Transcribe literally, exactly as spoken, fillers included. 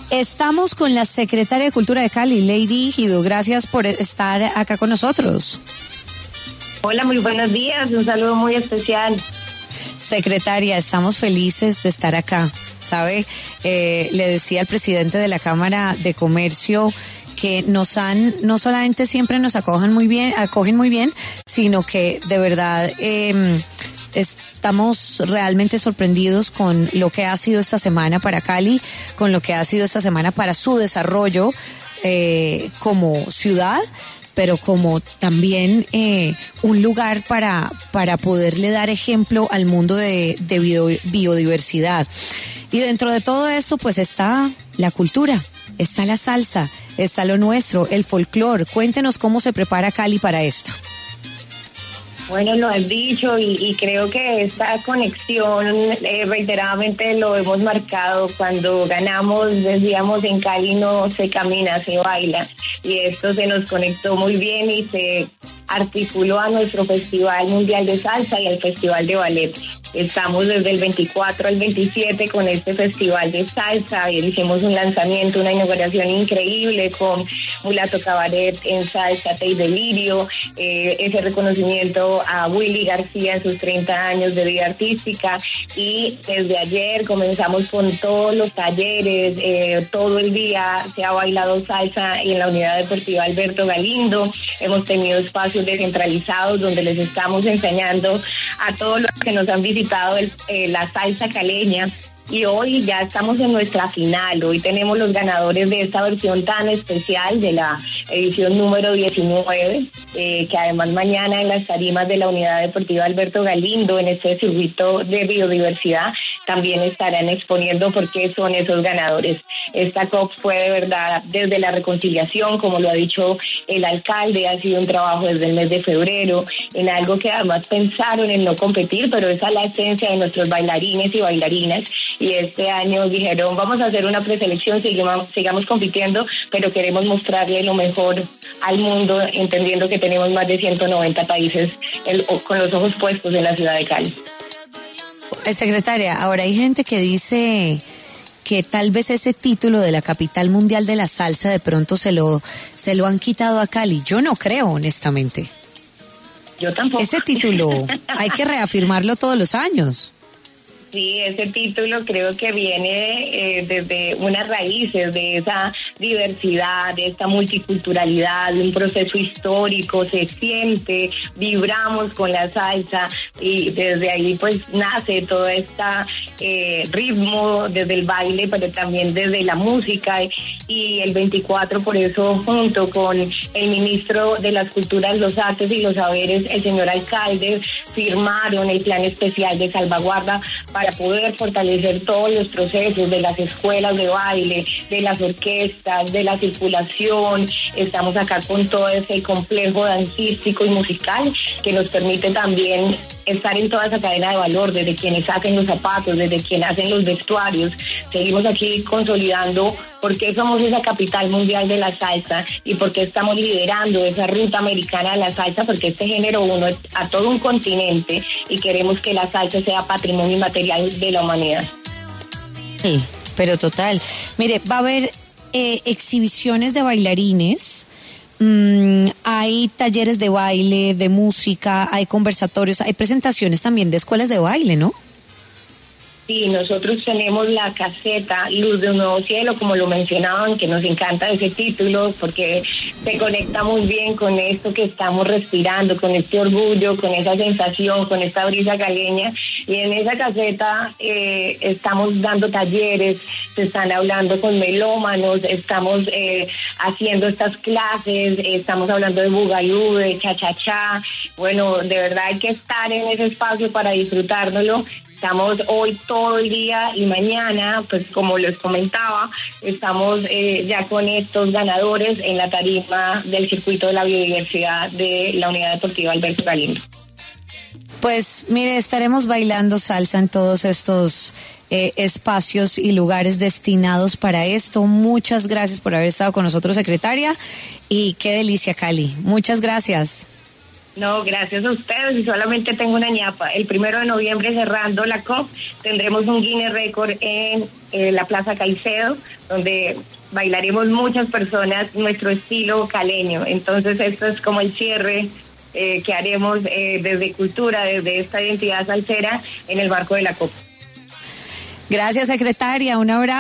Estamos con la secretaria de Cultura de Cali, Lady Gido. Gracias por estar acá con nosotros. Hola, muy buenos días. Un saludo muy especial. Secretaria, estamos felices de estar acá. ¿Sabe? Eh, le decía al presidente de la Cámara de Comercio que nos han, no solamente siempre nos acogen muy bien, acogen muy bien, sino que de verdad eh, estamos realmente sorprendidos con lo que ha sido esta semana para Cali, con lo que ha sido esta semana para su desarrollo eh, como ciudad, pero como también eh, un lugar para, para poderle dar ejemplo al mundo de, de bio, biodiversidad. Y dentro de todo esto, pues está la cultura, está la salsa, está lo nuestro, el folclore. Cuéntenos cómo se prepara Cali para esto. Bueno, lo has dicho y, y creo que esta conexión eh, reiteradamente lo hemos marcado. Cuando ganamos, decíamos, en Cali no se camina, se baila. Y esto se nos conectó muy bien y se articuló a nuestro Festival Mundial de Salsa y al Festival de Ballet. Estamos desde el veinticuatro al veintisiete con este Festival de Salsa. Hicimos un lanzamiento, una inauguración increíble con Mulato Cabaret en Salsa, Te y Delirio, eh, ese reconocimiento a Willy García en sus treinta años de vida artística. Y desde ayer comenzamos con todos los talleres, eh, todo el día se ha bailado salsa en la Unidad Deportiva Alberto Galindo. Hemos tenido espacios descentralizados donde les estamos enseñando a todos los que nos han visitado El, eh, la salsa caleña, y hoy ya estamos en nuestra final. Hoy tenemos los ganadores de esta versión tan especial de la edición número diecinueve, eh, que además mañana en las tarimas de la Unidad Deportiva Alberto Galindo, en este circuito de biodiversidad, también estarán exponiendo por qué son esos ganadores. Esta C O P fue de verdad desde la reconciliación, como lo ha dicho el alcalde, ha sido un trabajo desde el mes de febrero, en algo que además pensaron en no competir, pero esa es la esencia de nuestros bailarines y bailarinas, y este año dijeron, vamos a hacer una preselección, sigamos, sigamos compitiendo, pero queremos mostrarle lo mejor al mundo, entendiendo que tenemos más de ciento noventa países el, con los ojos puestos en la ciudad de Cali. Secretaria, ahora hay gente que dice que tal vez ese título de la capital mundial de la salsa de pronto se lo, se lo han quitado a Cali. Yo no creo, honestamente. Yo tampoco. Ese título hay que reafirmarlo todos los años. Sí, ese título creo que viene eh, desde unas raíces de esa diversidad, de esta multiculturalidad, de un proceso histórico, se siente, vibramos con la salsa y desde ahí pues nace todo este eh, ritmo desde el baile, pero también desde la música. Y el veinticuatro, por eso, junto con el ministro de las Culturas, los Artes y los Saberes, el señor alcalde, firmaron el plan especial de salvaguarda para poder fortalecer todos los procesos de las escuelas de baile, de las orquestas, de la circulación. Estamos acá con todo ese complejo dancístico y musical que nos permite también estar en toda esa cadena de valor, desde quienes hacen los zapatos, desde quienes hacen los vestuarios. Seguimos aquí consolidando por qué somos esa capital mundial de la salsa y por qué estamos liderando esa ruta americana de la salsa, porque este género uno es a todo un continente y queremos que la salsa sea patrimonio inmaterial de la humanidad. Sí, pero total. Mire, va a haber eh, exhibiciones de bailarines, mm, hay talleres de baile, de música, hay conversatorios, hay presentaciones también de escuelas de baile, ¿no? Sí, nosotros tenemos la caseta Luz de un Nuevo Cielo, como lo mencionaban, que nos encanta ese título porque se conecta muy bien con esto que estamos respirando, con este orgullo, con esa sensación, con esta brisa caleña. Y en esa caseta eh, estamos dando talleres, se están hablando con melómanos, estamos eh, haciendo estas clases, estamos hablando de bugalú, de cha-cha-cha. Bueno, de verdad hay que estar en ese espacio para disfrutárnoslo. Estamos hoy todo el día y mañana, pues como les comentaba, estamos eh, ya con estos ganadores en la tarima del circuito de la biodiversidad de la Unidad Deportiva Alberto Galindo. Pues mire, estaremos bailando salsa en todos estos eh, espacios y lugares destinados para esto. Muchas gracias por haber estado con nosotros, secretaria, y qué delicia, Cali. Muchas gracias. No, gracias a ustedes, y solamente tengo una ñapa. El primero de noviembre, cerrando la C O P, tendremos un Guinness Record en eh, la Plaza Caicedo, donde bailaremos muchas personas nuestro estilo caleño. Entonces esto es como el cierre eh, que haremos eh, desde cultura, desde esta identidad salsera en el marco de la C O P. Gracias, secretaria, un abrazo.